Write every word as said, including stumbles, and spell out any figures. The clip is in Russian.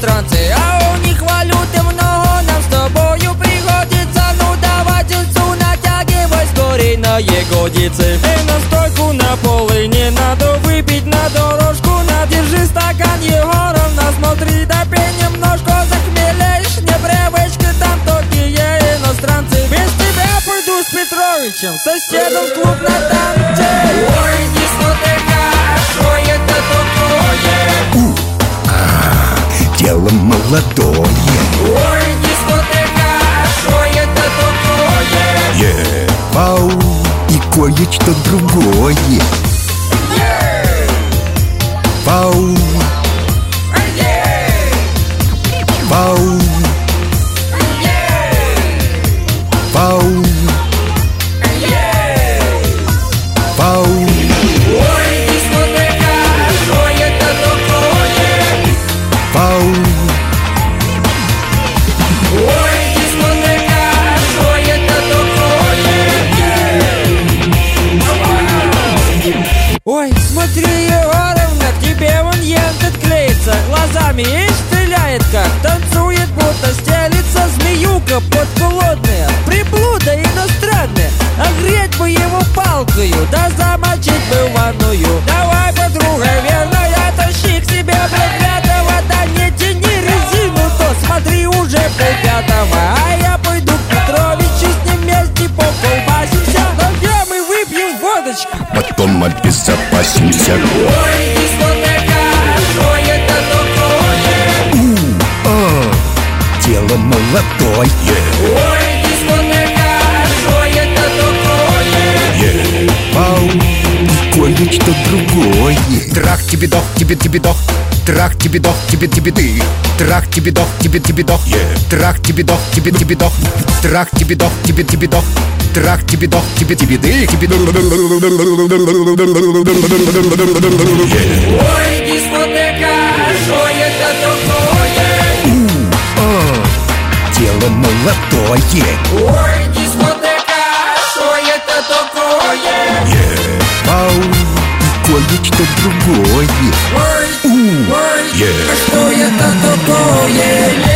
иностранцы, а у них валюты много, нам с тобою приходится. Ну давай тельцу натягивай скорей на ягодицы. Эй, настойку на полы не надо выпить на дорожку. Надержи стакан, Егоровна, смотри, допей немножко. Захмелеешь, непривычка, там такие иностранцы. Без тебя пойду с Петровичем, соседом в клуб на танце. Ой, дискотека, что это такое? У, а, дело молодое. Ой, дискотека, что это такое? Е, вау, и кое-что другое. Вау, вау, вау, вау. Ой, дискотека, что это такое? Вау. Ой, дискотека, что это такое? Ой, смотри, Егоровна, к тебе вон ентот клеится. Глазами и стреляет как, танцует, будто стелится. Змеюка подколодная, приблуда иностранная. Огреть бы его палкою, да замочить бы в ванную. Давай, подруга верная, тащи к себе проклятого. Да не тяни резину, то смотри, уже полпятого. А я пойду к Петровичу, с ним вместе поколбасимся. Но где мы выпьем водочку, Потом обезопасимся. ой, дискотека, что это такое? У, а, дело молодое. Ой, дискотека, что это такое? Е, вау, и кое-что другое. Трах тебе дох, тебе тебе дох. Трах тебе дох, тебе тебе ты. Трах тебе дох, тебе тебе дох. Трах тебе дох, тебе тебе дох. Трах тебе дох, тебе тебе дох. Трах тебе дох, тебе тебе ты. Тебе Ой, дискотека, что это такое? У, а, дело молодое. Ой, дискотека, что это такое? Е, вау, и кое-что другое. Ой, У, ой, е. что это такое?